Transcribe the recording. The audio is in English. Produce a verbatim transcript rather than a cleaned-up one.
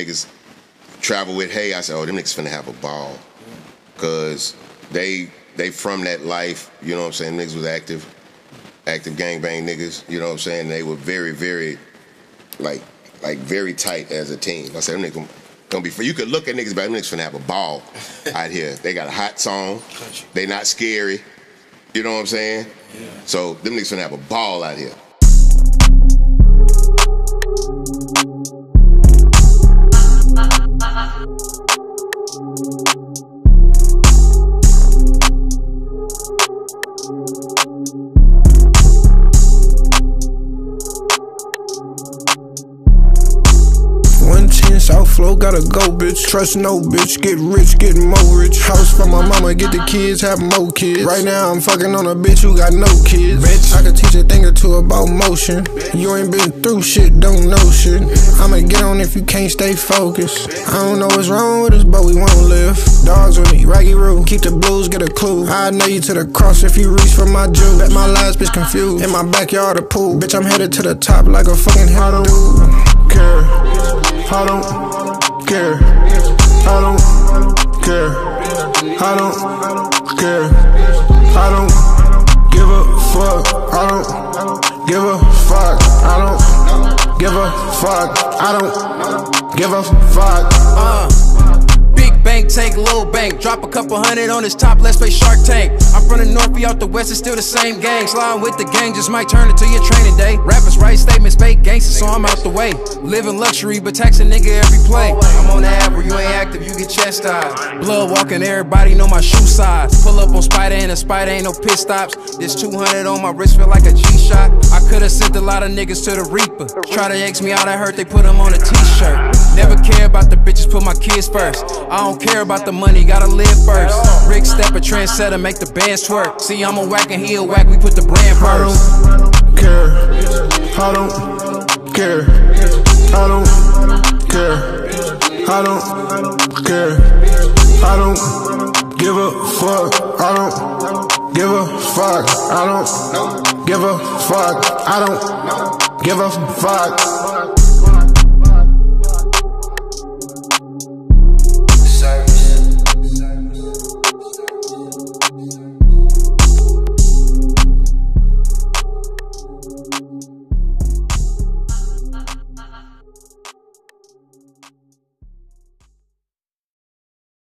niggas travel with, hey, I said, oh, them niggas finna have a ball. Cause they they from that life, you know what I'm saying? Niggas was active, active gangbang niggas, you know what I'm saying? They were very, very, like, like very tight as a team. I said, them niggas gonna be, you could look at niggas, but them niggas finna have a ball out here. They got a hot song, they not scary, you know what I'm saying? Yeah. So them niggas finna have a ball out here. South flow, gotta go, bitch. Trust no bitch. Get rich, get more rich. House for my mama, get the kids, have more kids. Right now, I'm fucking on a bitch who got no kids. Bitch, I could teach a thing or two about motion. You ain't been through shit, don't know shit. I'ma get on if you can't stay focused. I don't know what's wrong with us, but we won't live. Dogs with me, Raggy Roo. Keep the blues, get a clue. I know you to the cross if you reach for my juice. Bet my last bitch confused. In my backyard, a pool. Bitch, I'm headed to the top like a fucking hell dude. Care. I don't care. I don't care. I don't care. I don't give a fuck. I don't give a fuck. I don't give a fuck. I don't give a fuck. Uh. Bank, take little bank, drop a couple hundred on his top, let's play Shark Tank. I'm from the north, be out the west, it's still the same gang. Sliding with the gang, just might turn it to your training day. Rappers write statements, fake gangsters, so I'm out the way. Living luxury, but tax a nigga every play. I'm on the app where you ain't active, you get chastised. Blood walking, everybody know my shoe size. Pull up on Spider and a Spider ain't no pit stops. This two hundred on my wrist feel like a G-shot. I could've sent a lot of niggas to the Reaper. Try to X me out, I heard they put them on a t-shirt. Never care about the bitches, put my kids first. I don't care about the money, gotta live first. Rick Step, a trendsetter, make the bands twerk. See, I'm a whack and he a whack, we put the brand first. I don't care. I don't care. I don't care. I don't care. I don't give a fuck. I don't give a fuck. I don't give a fuck. I don't give a fuck.